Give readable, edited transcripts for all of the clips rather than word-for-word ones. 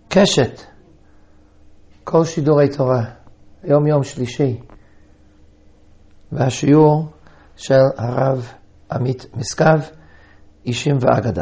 קשת, כל שידורי תורה, יום שלישי, והשיעור של הרב עמית משגב, אישים ואגדה.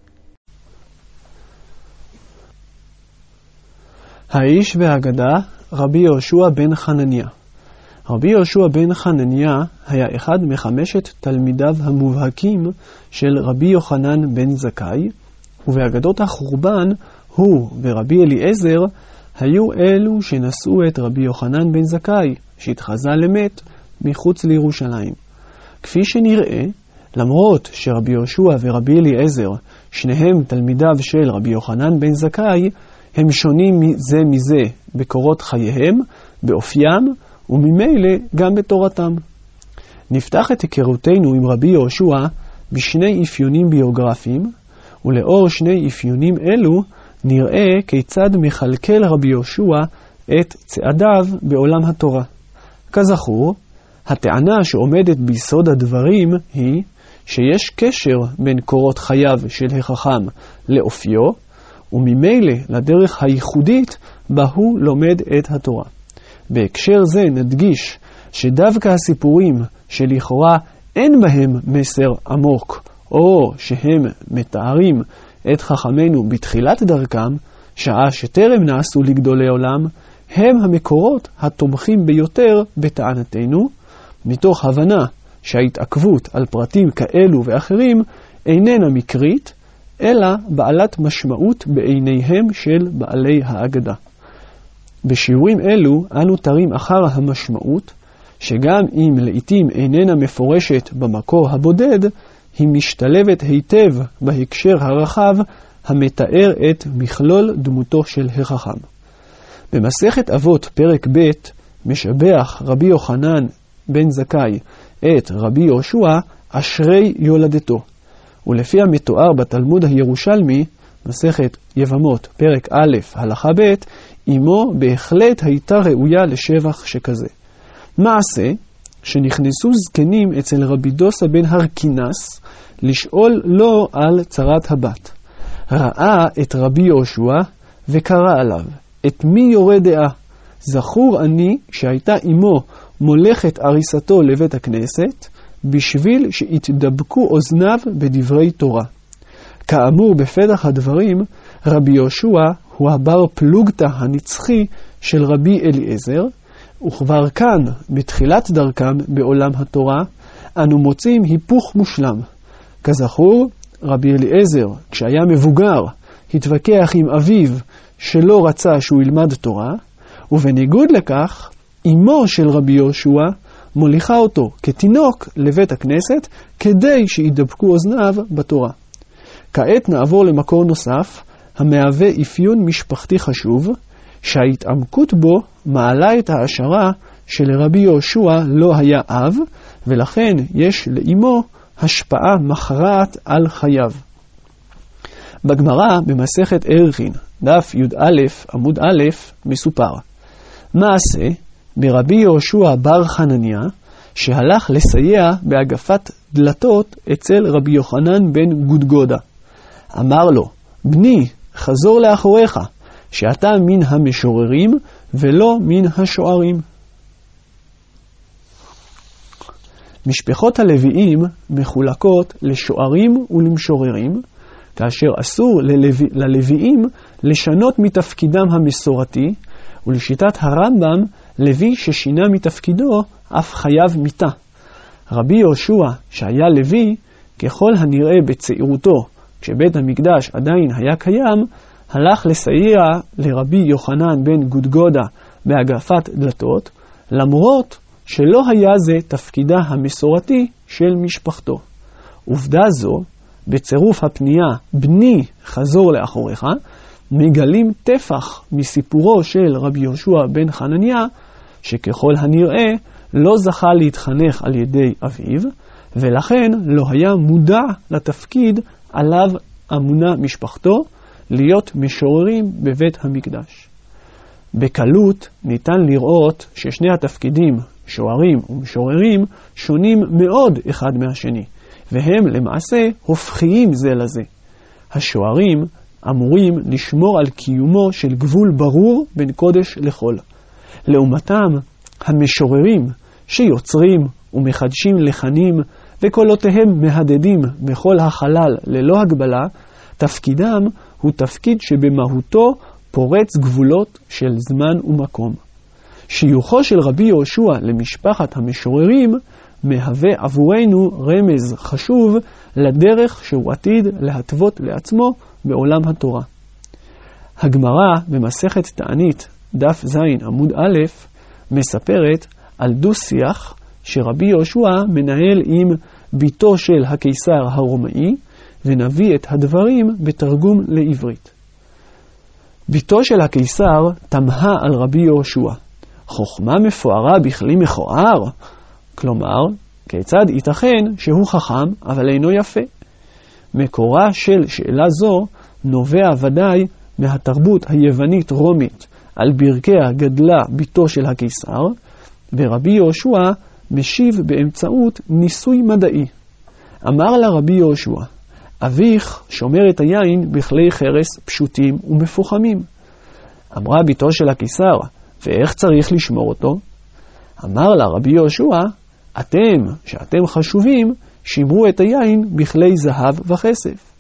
האיש והאגדה, רבי יהושע בן חנניה. רבי יהושע בן חנניה היה אחד מחמשת תלמידיו המובהקים של רבי יוחנן בן זכאי, ובאגדות החורבן הוא ורבי אליעזר היו אלו שנשאו את רבי יוחנן בן זכאי, שהתחזה למת, מחוץ לירושלים. כפי שנראה, למרות שרבי יהושע ורבי אליעזר, שניהם תלמידיו של רבי יוחנן בן זכאי, הם שונים זה מזה בקורות חייהם, באופיים, וממילא גם בתורתם. נפתח את היכרותנו עם רבי יהושע בשני אפיונים ביוגרפיים, ולאור שני אפיונים אלו נראה כיצד מחלקל רבי יהושע את צעדיו בעולם התורה. כזכור, הטענה שעומדת ביסוד הדברים היא שיש קשר בין קורות חייו של החכם לאופיו, וממילא לדרך הייחודית בה הוא לומד את התורה. בהקשר זה נדגיש שדווקא הסיפורים שלכאורה אין בהם מסר עמוק, או שהם מתארים את חכמינו בתחילת דרכם, שעה שטרם נעשו לגדולי עולם, הם המקורות התומכים ביותר בטענתנו, מתוך הבנה שההתעכבות על פרטים כאלו ואחרים איננה מקרית, אלא בעלת משמעות בעיניהם של בעלי האגדה. בשיעורים אלו אנו תרים אחר המשמעות, שגם אם לעתים איננה מפורשת במקור הבודד, היא משתלבת היטב בהקשר הרחב המתאר את מכלול דמותו של החכם. במסכת אבות פרק ב' משבח רבי יוחנן בן זכאי את רבי יהושע אשרי יולדתו. ולפי המתואר בתלמוד הירושלמי, מסכת יבמות פרק א' הלכה ב', אמו בהחלט הייתה ראויה לשבח שכזה. מעשה שנכנסו זקנים אצל רבי דוסה בן הרקינס לשאול לו על צרת הבת. ראה את רבי יהושע וקרא עליו, את מי יורה דעה? זכור אני שהייתה אמו מולכת אריסתו לבית הכנסת, בשביל שהתדבקו אוזניו בדברי תורה. כאמור בפתח הדברים, רבי יהושע הוא הבר פלוגתא הנצחי של רבי אליעזר, וכבר כאן, בתחילת דרכם בעולם התורה, אנו מוצאים היפוך מושלם. כזכור, רבי אליעזר, כשהיה מבוגר, התווכח עם אביו שלא רצה שהוא ילמד תורה, ובניגוד לכך, אמו של רבי יהושע מוליכה אותו כתינוק לבית הכנסת, כדי שידבקו אוזניו בתורה. כעת נעבור למקור נוסף, המהווה אפיון משפחתי חשוב, שההתעמקות בו מעלה את ההשערה שלרבי יהושע לא היה אב, ולכן יש לאמו השפעה מכרעת על חייו. בגמרא במסכת ערכין, דף י"א עמוד א', מסופר, מעשה ברבי יהושע בר חנניה, שהלך לסייע בהגפת דלתות אצל רבי יוחנן בן גודגודה. אמר לו, בני, חזור לאחוריך, שאתה מן המשוררים ולא מן השוערים. משפחות הלוויים מחולקות לשוערים ולמשוררים, כאשר אסור ללוויים לשנות מתפקידם המסורתי, ולשיטת הרמב"ם, לוי ששינה מתפקידו אף חייב מיתה. רבי יהושע, שהיה לוי, ככל הנראה בצעירותו, כשבית המקדש עדיין היה קיים, הלך לסייע לרבי יוחנן בן גודגודה בהגפת דלתות, למרות שלא היה זה תפקידה המסורתי של משפחתו. עובדה זו, בצירוף הפנייה בני חזור לאחוריך, מגלים טפח מסיפורו של רבי יהושע בן חנניה, שככל הנראה לא זכה להתחנך על ידי אביו, ולכן לא היה מודע לתפקיד עליו אמונה משפחתו, להיות משוררים בבית המקדש. בקלות ניתן לראות ששני התפקידים, שוערים ומשוררים, שונים מאוד אחד מהשני, והם למעשה הופכיים זה לזה. השוערים אמורים לשמור על קיומו של גבול ברור בין קודש לחול. לעומתם, המשוררים שיוצרים ומחדשים לחנים וקולותיהם מהדהדים בכל החלל ללא הגבלה, תפקידם הוא תפקיד שבמהותו פורץ גבולות של זמן ומקום. שיוכו של רבי יהושע למשפחת המשוררים מהווה עבורנו רמז חשוב לדרך שהוא עתיד להתוות לעצמו בעולם התורה. הגמרא במסכת תענית דף ז עמוד א' מספרת על דו-שיח שרבי יהושע מנהל עם ביתו של הקיסר הרומאי, ונביא את הדברים בתרגום לעברית. ביתו של הקיסר תמהה על רבי יהושע, חוכמה מפוארה בכלי מכוער? כלומר, כיצד ייתכן שהוא חכם אבל אינו יפה? מקורה של שאלה זו נובע ודאי מהתרבות היוונית-רומית על ברכיה גדלה ביתו של הקיסר, ורבי יהושע משיב באמצעות ניסוי מדעי. אמר לה רבי יהושע, אביך שומר את היין בכלי חרס פשוטים ומפוחמים. אמרה ביתו של הקיסר, ואיך צריך לשמור אותו? אמר לה רבי יהושע, אתם, שאתם חשובים, שמרו את היין בכלי זהב וכסף.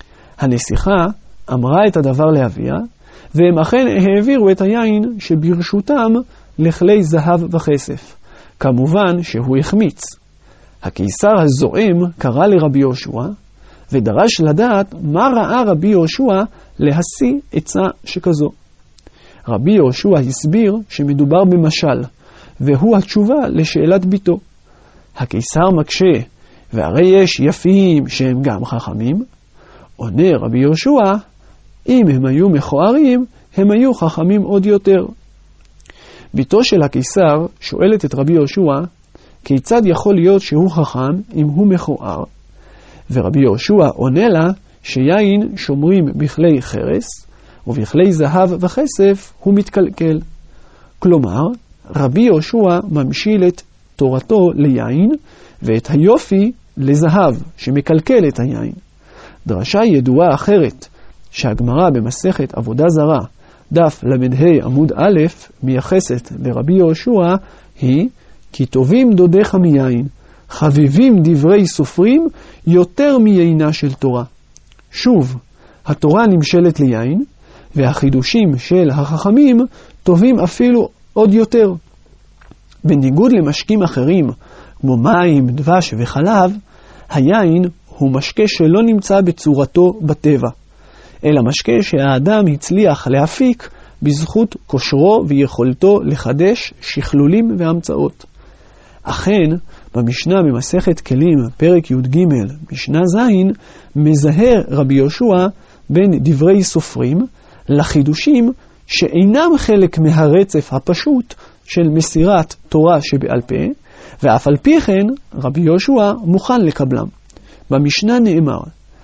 הנסיכה אמרה את הדבר לאביה, והם אכן העבירו את היין שברשותם לכלי זהב וכסף. כמובן שהוא החמיץ. הקיסר הזועם קרא לרבי יהושע, ודרש לדעת מה ראה רבי יהושע להשיא עצה שכזו. רבי יהושע הסביר שמדובר במשל, והוא התשובה לשאלת ביתו. הקיסר מקשה, והרי יש יפים שהם גם חכמים? עונה רבי יהושע, אם הם היו מכוערים, הם היו חכמים עוד יותר. ביתו של הקיסר שואלת את רבי יהושע, כיצד יכול להיות שהוא חכם אם הוא מכוער? ורבי יהושע עונה לה שיין שומרים בכלי חרס, ובכלי זהב וכסף הוא מתקלקל. כלומר, רבי יהושע ממשיל את תורתו ליין, ואת היופי לזהב שמקלקל את היין. דרשה ידועה אחרת, שהגמרא במסכת עבודה זרה, דף למ"ה עמוד א', מייחסת לרבי יהושע, היא כי טובים דודיך מיין, חביבים דברי סופרים יותר מיינה של תורה. שוב, התורה נמשלת ליין, והחידושים של החכמים טובים אפילו עוד יותר. בניגוד למשקים אחרים, כמו מים, דבש וחלב, היין הוא משקה שלא נמצא בצורתו בטבע, אלא משקה שהאדם הצליח להפיק בזכות כושרו ויכולתו לחדש שכלולים והמצאות. אכן, במשנה במסכת כלים, פרק י"ג, משנה ז', מזהה רבי יהושע בין דברי סופרים לחידושים שאינם חלק מהרצף הפשוט של מסירת תורה שבעל פה, ואף על פי כן רבי יהושע מוכן לקבלם. במשנה נאמר,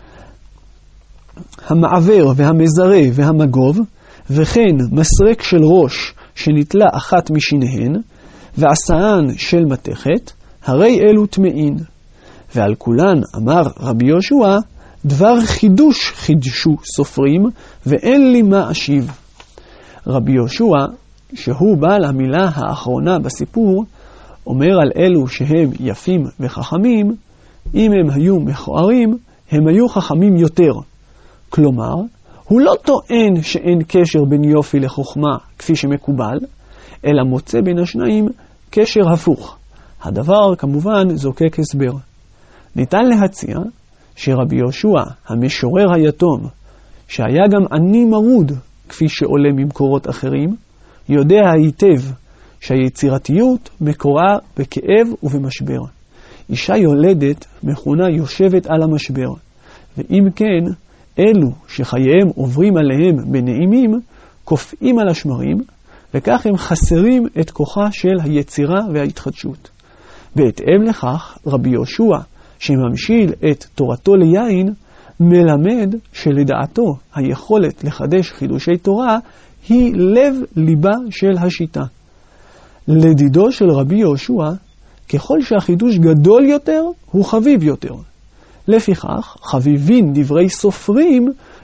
המעבר והמזרה והמגוב, וכן מסרק של ראש שנטלה אחת משיניהן, ועשאן של מתכת, הרי אלו טמאין. ועל כולן אמר רבי יהושע, דבר חידוש חידשו סופרים, ואין לי מה אשיב. רבי יהושע, שהוא בעל המילה האחרונה בסיפור, אומר על אלו שהם יפים וחכמים, אם הם היו מכוערים, הם היו חכמים יותר. כלומר, הוא לא טוען שאין קשר בין יופי לחוכמה כפי שמקובל, אלא מוצא בין השניים קשר הפוך. הדבר כמובן זוקק הסבר. ניתן להציע שרבי יהושע, המשורר היתום, שהיה גם עני מרוד כפי שעולה ממקורות אחרים, יודע היטב שהיצירתיות מקורה בכאב ובמשבר. אישה יולדת מכונה יושבת על המשבר, ואם כן, אלו שחייהם עוברים עליהם בנעימים, קופאים על השמרים, וכך הם חסרים את כוחה של היצירה וההתחדשות. בהתאם לכך, רבי יהושע, שממשיל את תורתו ליין, מלמד שלדעתו היכולת לחדש חידושי תורה היא לב ליבה של השיטה. לדידו של רבי יהושע, ככל שהחידוש גדול יותר, הוא חביב יותר. לפיכך, חביבין דברי סופרים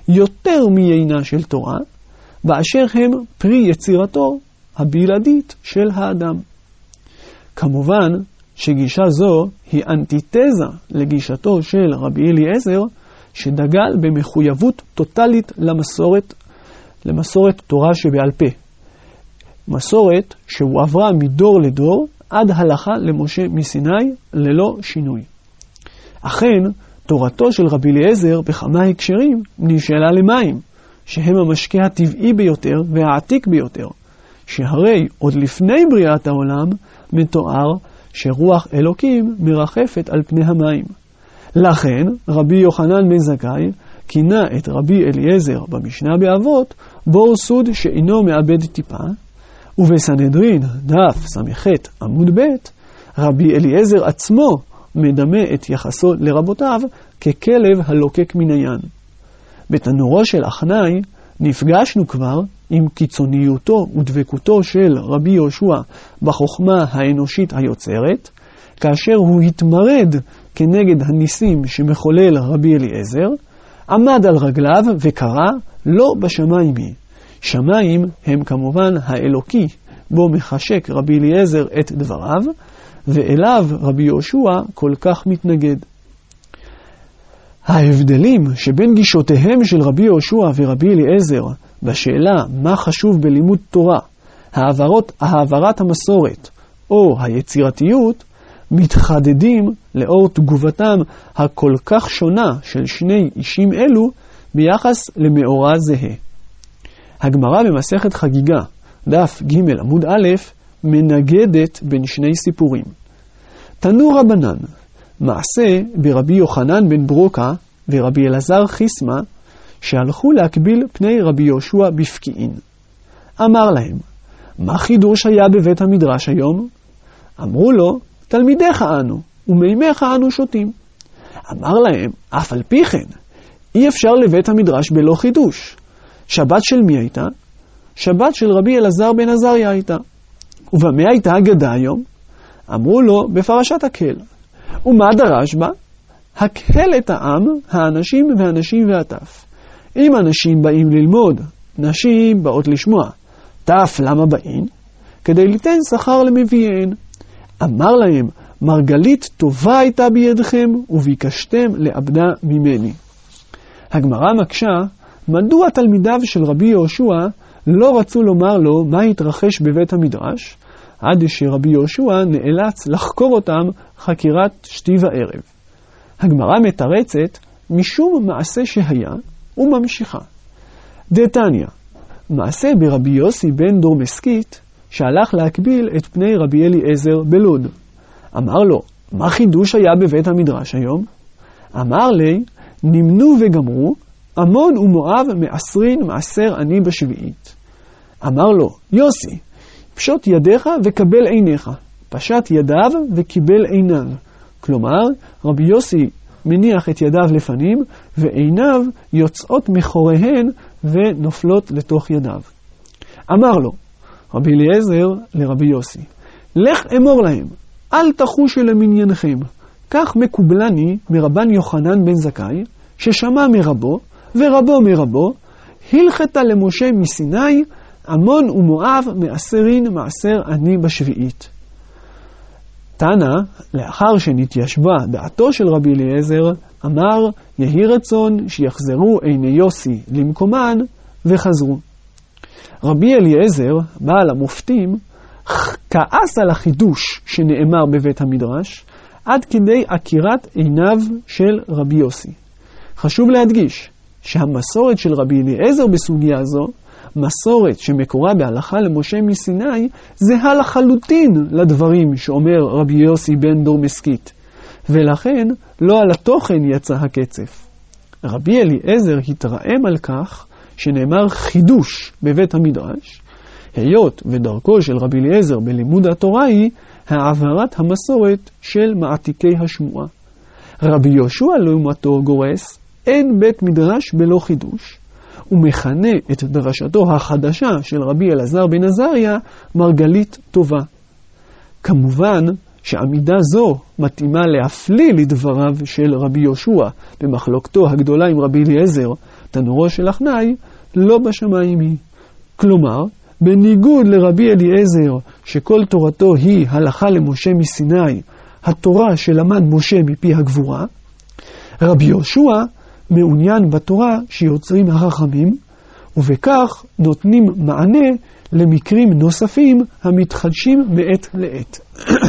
יותר מיינה של תורה, באשר הם פרי יצירתו הבלעדית של האדם. כמובן שגישה זו היא אנטיתזה לגישתו של רבי אליעזר, שדגל במחויבות טוטלית למסורת תורה שבעל פה. מסורת שהועברה מדור לדור עד הלכה למשה מסיני ללא שינוי. אכן, תורתו של רבי אליעזר בכמה הקשרים נשאלה למים, שהם המשקה הטבעי ביותר והעתיק ביותר, שהרי עוד לפני בריאת העולם מתואר שרוח אלוקים מרחפת על פני המים. לכן רבי יוחנן בן זכאי כינה את רבי אליעזר במשנה באבות בור סוד שאינו מאבד טיפה, ובסנהדרין דף ס"ח עמוד ב' רבי אליעזר עצמו מדמה את יחסו לרבותיו ככלב הלוקק מן הים. בתנורו של אחנאי נפגשנו כבר עם קיצוניותו ודבקותו של רבי יהושע בחוכמה האנושית היוצרת, כאשר הוא התמרד כנגד הניסים שמחולל רבי אליעזר, עמד על רגליו וקרא לא בשמיים היא. שמיים הם כמובן האלוקי, בו מחשק רבי אליעזר את דבריו, ואליו רבי יהושע כל כך מתנגד. ההבדלים שבין גישותיהם של רבי יהושע ורבי אליעזר בשאלה מה חשוב בלימוד תורה, העברת המסורת או היצירתיות, מתחדדים לאור תגובתם הכל כך שונה של שני אישים אלו ביחס למאורע זהה. הגמרא במסכת חגיגה, דף ג' עמוד א', מנגדת בין שני סיפורים. תנו רבנן, מעשה ברבי יוחנן בן ברוקה ורבי אלעזר חיסמה, שהלכו להקביל פני רבי יהושע בפקיעין. אמר להם, מה חידוש היה בבית המדרש היום? אמרו לו, תלמידיך אנו, ומימיך אנו שותים. אמר להם, אף על פי כן, אי אפשר לבית המדרש בלא חידוש. שבת של מי הייתה? שבת של רבי אלעזר בן עזריה הייתה. ובמה הייתה אגדה היום? אמרו לו, בפרשת הקהל. ומה דרש בה? הקהל את העם, האנשים והנשים והטף. אם אנשים באים ללמוד, נשים באות לשמוע. טף למה באים? כדי ליתן שכר למביאיהן. אמר להם, מרגלית טובה הייתה בידכם, וביקשתם לאבדה ממני. הגמרא מקשה, מדוע תלמידיו של רבי יהושע לא רצו לומר לו מה התרחש בבית המדרש, עד שרבי יהושע נאלץ לחקור אותם חקירת שתי וערב. הגמרא מתרצת משום מעשה שהיה וממשיכה. דתניא, מעשה ברבי יוסי בן דורמסקית, שהלך להקביל את פני רבי אליעזר בלוד. אמר לו, מה חידוש היה בבית המדרש היום? אמר לי, נמנו וגמרו, עמון ומואב מעשרין מעשר אני בשביעית. אמר לו, יוסי, פשוט ידיך וקבל עיניך. פשט ידיו וקיבל עיניו. כלומר, רבי יוסי מניח את ידיו לפנים, ועיניו יוצאות מחוריהן ונופלות לתוך ידיו. אמר לו, רבי אליעזר לרבי יוסי, לך אמור להם, אל תחושו למניינכם. כך מקובלני מרבן יוחנן בן זכאי, ששמע מרבו, ורבו מרבו, הלכתה למשה מסיני, עמון ומואב מעשרין מעשר אני בשביעית. תנא, לאחר שנתיישבה דעתו של רבי אליעזר, אמר, יהי רצון שיחזרו עיני יוסי למקומן, וחזרו. רבי אליעזר, בעל המופתים, כעס על החידוש שנאמר בבית המדרש, עד כדי עקירת עיניו של רבי יוסי. חשוב להדגיש שהמסורת של רבי אליעזר בסוגיה זו, מסורת שמקורה בהלכה למשה מסיני, זהה לחלוטין לדברים שאומר רבי יוסי בן דורמסקית, ולכן לא על התוכן יצא הקצף. רבי אליעזר התרעם על כך שנאמר חידוש בבית המדרש, היות ודרכו של רבי אליעזר בלימוד התורה היא העברת המסורת של מעתיקי השמועה. רבי יהושע לעומתו גורס, אין בית מדרש בלא חידוש, ומכנה את דרשתו החדשה של רבי אלעזר בן עזריה מרגלית טובה. כמובן שעמידה זו מתאימה להפליל לדבריו של רבי יהושע במחלוקתו הגדולה עם רבי אליעזר תנורו של אחנאי, לא בשמיים היא. כלומר, בניגוד לרבי אליעזר, שכל תורתו היא הלכה למשה מסיני, התורה שלמד משה מפי הגבורה, רבי יהושע מעוניין בתורה שיוצרים החכמים, ובכך נותנים מענה למקרים נוספים המתחדשים מעת לעת.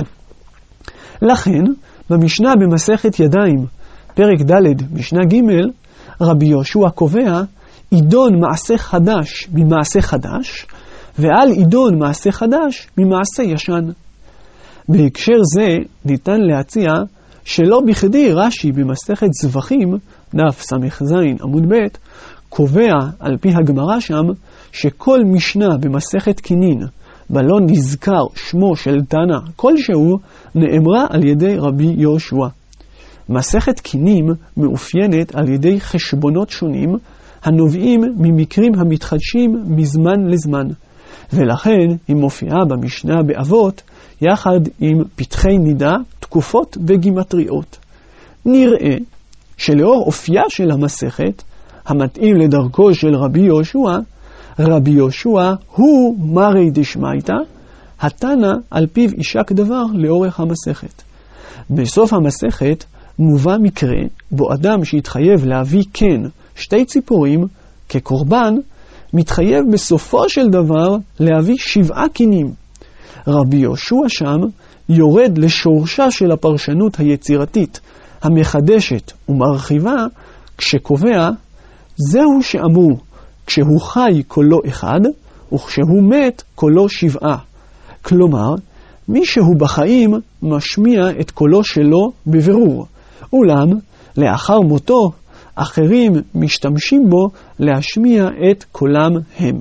לכן, במשנה במסכת ידיים, פרק ד' משנה ג', רבי יהושע קובע, עידון מעשה חדש ממעשה חדש, ועל עידון מעשה חדש ממעשה ישן. בהקשר זה ניתן להציע שלא בכדי רש"י במסכת זבחים, דף ס"ז עמוד ב', קובע על פי הגמרא שם שכל משנה במסכת קינין, בלא נזכר שמו של תנא כלשהו, נאמרה על ידי רבי יהושע. מסכת קינים מאופיינת על ידי חשבונות שונים הנובעים ממקרים המתחדשים מזמן לזמן, ולכן היא מופיעה במשנה באבות יחד עם פתחי נידה, תקופות וגימטריות. נראה שלאור אופייה של המסכת, המתאים לדרכו של רבי יהושע, רבי יהושע הוא מרי דשמייתא, התנא על פיו יישק דבר לאורך המסכת. בסוף המסכת מובא מקרה בו אדם שהתחייב להביא כן 2 ציפורים כקורבן, מתחייב בסופו של דבר להביא 7 קינים. רבי יהושע שם יורד לשורשה של הפרשנות היצירתית, המחדשת ומרחיבה, כשקובע, זהו שאמרו, כשהוא חי קולו 1, וכשהוא מת קולו 7. כלומר, מי שהוא בחיים משמיע את קולו שלו בבירור, אולם לאחר מותו אחרים משתמשים בו להשמיע את קולם הם.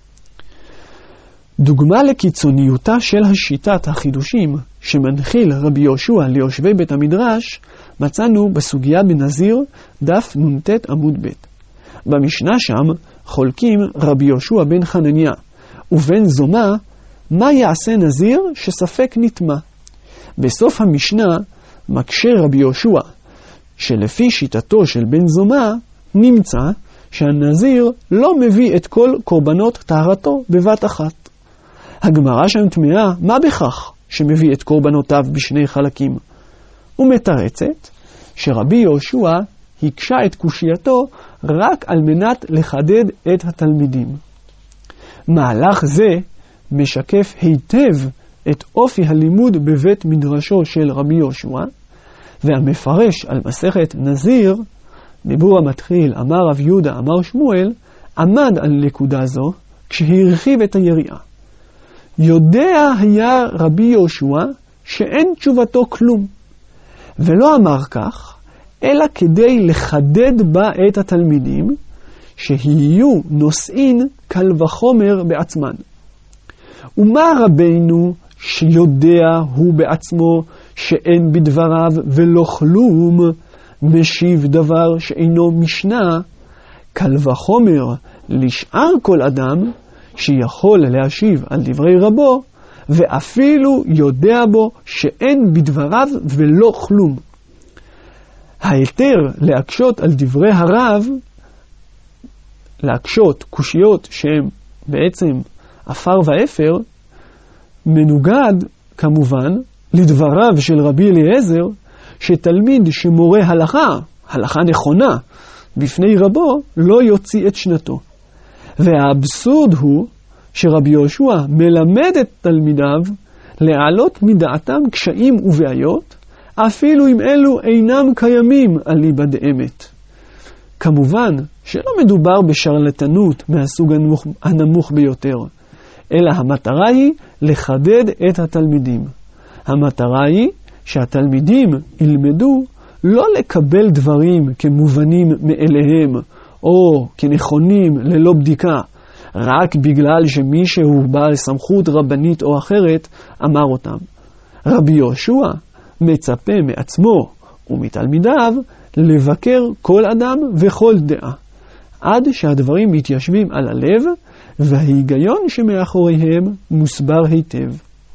דוגמה לקיצוניותה של השיטת החידושים שמנחיל רבי יהושע ליושבי בית המדרש מצאנו בסוגיה בנזיר דף נ"ט עמוד ב'. במשנה שם חולקים רבי יהושע בן חנניה ובן זומא מה יעשה נזיר שספק נטמא. בסוף המשנה מקשה רבי יהושע שלפי שיטתו של בן זומא נמצא שהנזיר לא מביא את כל קורבנות טהרתו בבת אחת. הגמרא שם תמהה מה בכך שמביא את קורבנותיו בשני חלקים, ומתרצת שרבי יהושע הקשה את קושייתו רק על מנת לחדד את התלמידים. מהלך זה משקף היטב את אופי הלימוד בבית מדרשו של רבי יהושע, והמפרש על מסכת נזיר, דיבור המתחיל אמר רב יהודה אמר שמואל, עמד על נקודה זו כשהרחיב את היריעה. יודע היה רבי יהושע שאין תשובתו כלום, ולא אמר כך, אלא כדי לחדד בה את התלמידים, שיהיו נושאים קל וחומר בעצמן. ומה רבינו שיודע הוא בעצמו שאין בדבריו ולא כלום, משיב דבר שאינו משנה, קל וחומר לשאר כל אדם, שיכול להשיב על דברי רבו, ואפילו יודע בו שאין בדבריו ולא כלום. ההיתר להקשות על דברי הרב, להקשות קושיות שהן בעצם אפר ואפר, מנוגד כמובן לדבריו של רבי אליעזר, שתלמיד שמורה הלכה נכונה, בפני רבו לא יוציא את שנתו. והאבסורד הוא שרבי יהושע מלמד את תלמידיו להעלות מדעתם קשיים ובעיות, אפילו אם אלו אינם קיימים על ליבא דאמת. כמובן שלא מדובר בשרלטנות מהסוג הנמוך ביותר, אלא המטרה היא לחדד את התלמידים. המטרה היא שהתלמידים ילמדו לא לקבל דברים כמובנים מאליהם, או כנכונים ללא בדיקה, רק בגלל שמישהו בעל סמכות רבנית או אחרת אמר אותם. רבי יהושע מצפה מעצמו ומתלמידיו לבקר כל אדם וכל דעה, עד שהדברים מתיישבים על הלב, וההיגיון שמאחוריהם מוסבר היטב.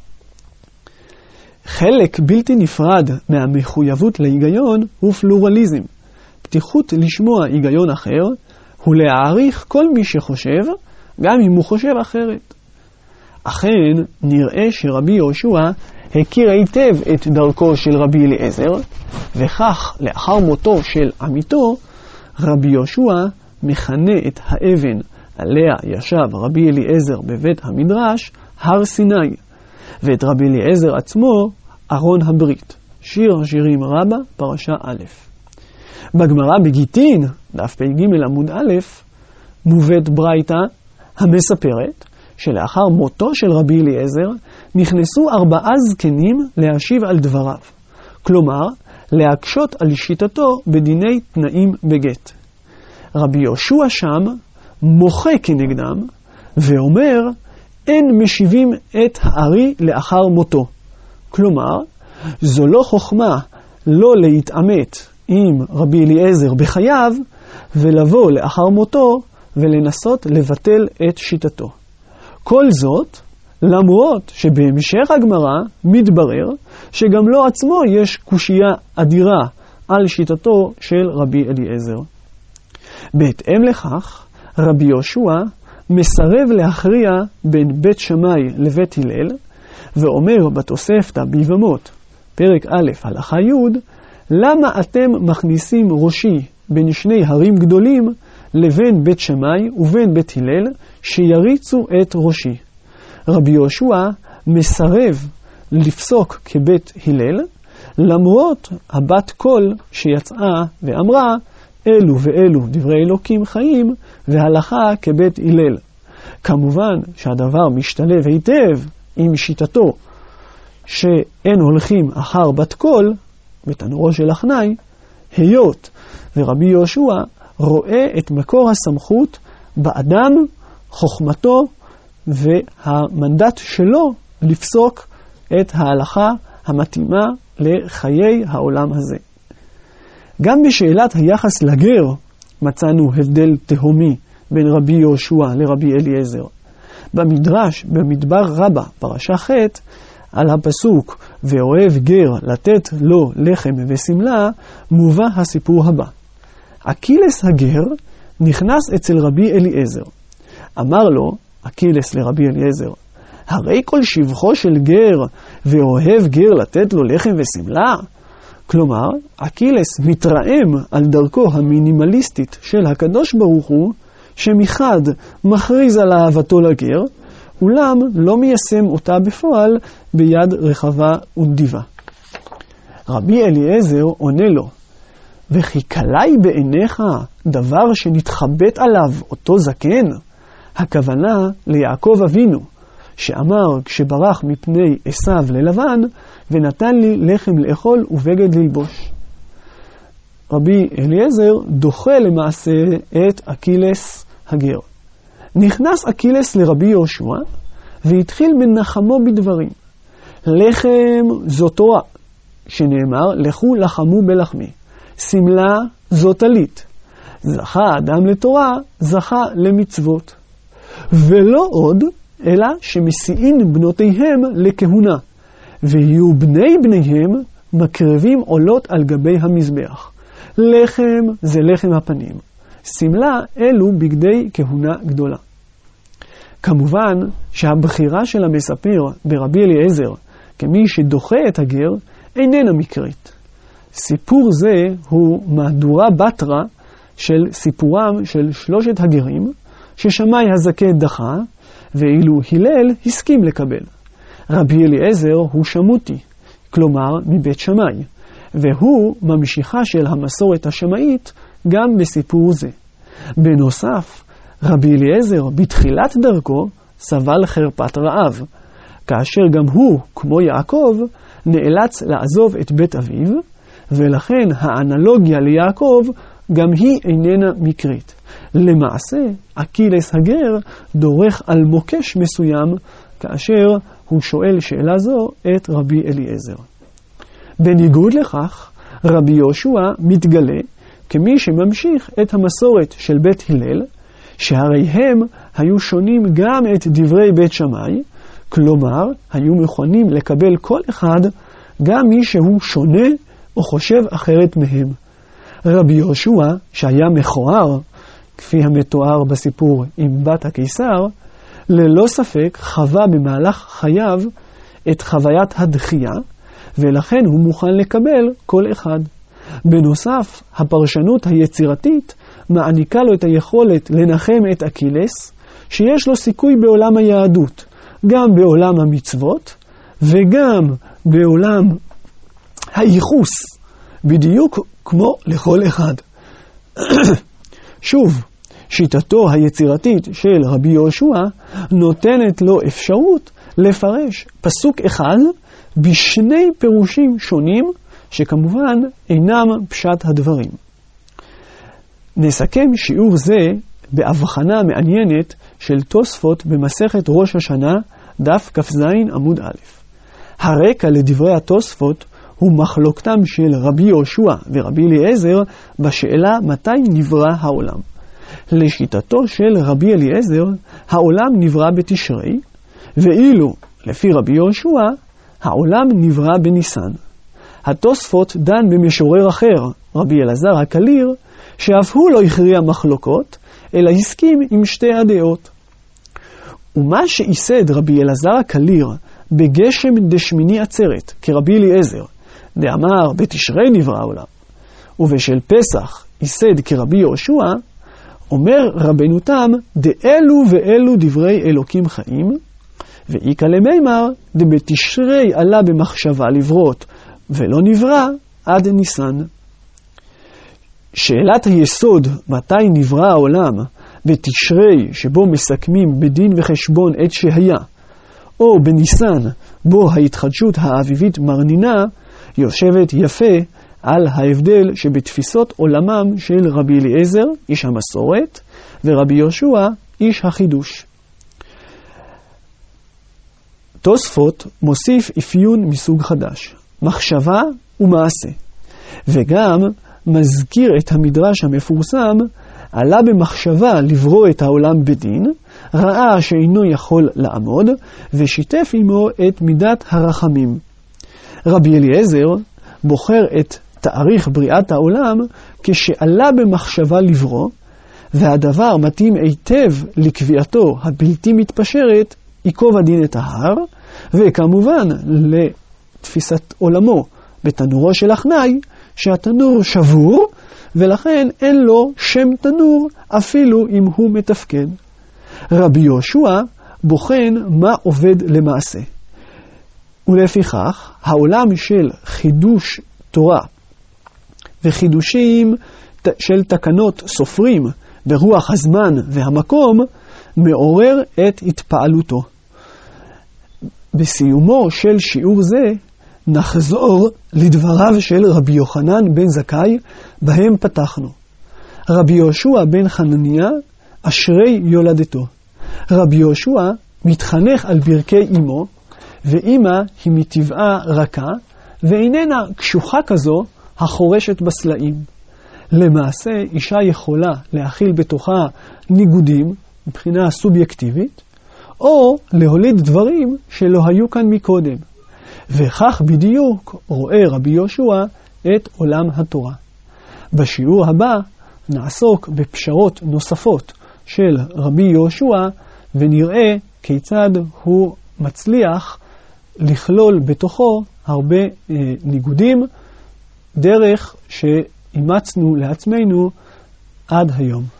חלק בלתי נפרד מהמחויבות להיגיון הוא פלורליזם, פתיחות לשמוע היגיון אחר, הוא להעריך כל מי שחושב, גם אם הוא חושב אחרת. אכן נראה שרבי יהושע הכיר היטב את דרכו של רבי אליעזר, וכך לאחר מותו של עמיתו, רבי יהושע מכנה את האבן עליה ישב רבי אליעזר בבית המדרש הר סיני, ואת רבי אליעזר עצמו ארון הברית. שיר השירים רבה, פרשה א'. בגמרא בגיטין, דף פ"ג עמוד א', מובאת ברייתא המספרת שלאחר מותו של רבי אליעזר נכנסו 4 זקנים להשיב על דבריו, כלומר להקשות על שיטתו בדיני תנאים בגט. רבי יהושע שם מוחה כנגדם ואומר אין משיבים את הארי לאחר מותו. כלומר, זו לא חוכמה לא להתעמת עם רבי אליעזר בחייו ולבוא לאחר מותו ולנסות לבטל את שיטתו. כל זאת למרות שבהמשך הגמרא מתברר שגם לו עצמו יש קושייה אדירה על שיטתו של רבי אליעזר. בהתאם לכך, רבי יהושע מסרב להכריע בין בית שמאי לבית הלל, ואומר בתוספתא ביבמות, פרק א' הלכה י', למה אתם מכניסים ראשי בין שני הרים גדולים לבין בית שמאי ובין בית הלל שיריצו את ראשי? רבי יהושע מסרב לפסוק כבית הלל, למרות הבת קול שיצאה ואמרה, אלו ואלו דברי אלוקים חיים, והלכה כבית הלל. כמובן שהדבר משתלב היטב עם שיטתו, שאין הולכים אחר בת קול, בתנורו של אחנאי, היות ורבי יהושע רואה את מקור הסמכות באדם, חוכמתו והמנדט שלו לפסוק את ההלכה המתאימה לחיי העולם הזה. גם בשאלת היחס לגר מצאנו הבדל תהומי בין רבי יהושע לרבי אליעזר. במדרש, במדבר רבה, פרשה ח', על הפסוק ואוהב גר לתת לו לחם וסמלה, מובא הסיפור הבא. אכילס הגר נכנס אצל רבי אליעזר. אמר לו אכילס לרבי אליעזר, הרי כל שבחו של גר ואוהב גר לתת לו לחם וסמלה? כלומר, אכילס מתרעם על דרכו המינימליסטית של הקדוש ברוך הוא, שמחד מכריז על אהבתו לגר, אולם לא מיישם אותה בפועל ביד רחבה ונדיבה. רבי אליעזר עונה לו, וכי קלעי בעיניך דבר שנתחבט עליו אותו זקן? הכוונה ליעקב אבינו, שאמר כשברח מפני עשיו ללבן, ונתן לי לחם לאכול ובגד ללבוש. רבי אליעזר דוחה למעשה את אכילס הגר. נכנס אכילס לרבי יהושע והתחיל מנחמו בדברים. לחם זו תורה, שנאמר לכו לחמו בלחמי. סמלה זו טלית. זכה אדם לתורה, זכה למצוות. ולא עוד, אלא שמסיעין בנותיהם לכהונה, ויהיו בני בניהם מקרבים עולות על גבי המזבח. לחם זה לחם הפנים. סמלה אלו בגדי כהונה גדולה. כמובן שהבחירה של המספר ברבי אליעזר כמי שדוחה את הגר איננה מקרית. סיפור זה הוא מהדורה בתרא של סיפורם של 3 הגרים ששמאי הזקן דחה, ואילו הלל הסכים לקבל. רבי אליעזר הוא שמותי, כלומר מבית שמאי, והוא ממשיכה של המסורת השמאית גם בסיפור זה. בנוסף, רבי אליעזר בתחילת דרכו סבל חרפת רעב, כאשר גם הוא, כמו יעקב, נאלץ לעזוב את בית אביו, ולכן האנלוגיה ליעקב גם היא איננה מקרית. למעשה, אכילס הגר דורך על מוקש מסוים, כאשר הוא שואל שאלה זו את רבי אליעזר. בניגוד לכך, רבי יהושע מתגלה כמי שממשיך את המסורת של בית הלל, שהרי הם היו שונים גם את דברי בית שמאי, כלומר, היו מוכנים לקבל כל אחד, גם מי שהוא שונה או חושב אחרת מהם. רבי יהושע, שהיה מכוער, כפי המתואר בסיפור עם בת הקיסר, ללא ספק חווה במהלך חייו את חוויית הדחייה, ולכן הוא מוכן לקבל כל אחד. בנוסף, הפרשנות היצירתית מעניקה לו את היכולת לנחם את אקילס, שיש לו סיכוי בעולם היהדות, גם בעולם המצוות וגם בעולם הייחוס, בדיוק כמו לכל אחד. שוב, שיטתו היצירתית של רבי יהושע נותנת לו אפשרות לפרש פסוק אחד בשני פירושים שונים, שכמובן אינם פשט הדברים. נסכם שיעור זה בהבחנה מעניינת של תוספות במסכת ראש השנה, דף כ"ז עמוד א'. הרקע לדברי התוספות הוא מחלוקתם של רבי יהושע ורבי אליעזר בשאלה מתי נברא העולם. לשיטתו של רבי אליעזר, העולם נברא בתשרי, ואילו לפי רבי יהושע, העולם נברא בניסן. התוספות דן במשורר אחר, רבי אלעזר הקליר, שאף הוא לא הכריע מחלוקות, אלא הסכים עם שתי הדעות. ומה שיסד רבי אלעזר הקליר בגשם דשמיני עצרת, כרבי אליעזר, דאמר בתשרי נברא העולם, ובשל פסח יסד כרבי יהושע, אומר רבנו תם, דאלו ואלו דברי אלוקים חיים, ואיקא למימר, דבתשרי עלה במחשבה לברות, ולא נברא עד ניסן. שאלת היסוד, מתי נברא העולם, בתשרי שבו מסכמים בדין וחשבון את שהיה, או בניסן בו ההתחדשות האביבית מרנינה, יושבת יפה על ההבדל שבתפיסות עולמם של רבי אליעזר, איש המסורת, ורבי יהושע, איש החידוש. תוספות מוסיף אפיון מסוג חדש, מחשבה ומעשה, וגם מזכיר את המדרש המפורסם, עלה במחשבה לברוא את העולם בדין, ראה שאינו יכול לעמוד, ושיתף עמו את מידת הרחמים. רבי אליעזר בוחר את תאריך בריאת העולם כשעלה במחשבה לברוא, והדבר מתאים היטב לקביעתו הבלתי מתפשרת, ייקוב הדין את ההר, וכמובן לתפיסת עולמו בתנורו של אחנאי, שהתנור שבור, ולכן אין לו שם תנור אפילו אם הוא מתפקד. רבי יהושע בוחן מה עובד למעשה. ולפיכך, העולם של חידוש תורה וחידושים של תקנות סופרים ברוח הזמן והמקום מעורר את התפעלותו. בסיומו של שיעור זה נחזור לדבריו של רבי יוחנן בן זכאי בהם פתחנו. רבי יהושע בן חנניה אשרי יולדתו. רבי יהושע מתחנך על ברכי אמו, ואמא היא מטבעה רכה, ואיננה קשוחה כזו החורשת בסלעים. למעשה אישה יכולה להכיל בתוכה ניגודים מבחינה סובייקטיבית, או להוליד דברים שלא היו כאן מקודם. וכך בדיוק רואה רבי יהושע את עולם התורה. בשיעור הבא נעסוק בפשרות נוספות של רבי יהושע, ונראה כיצד הוא מצליח לכלול בתוכו הרבה ניגודים, דרך שאימצנו לעצמנו עד היום.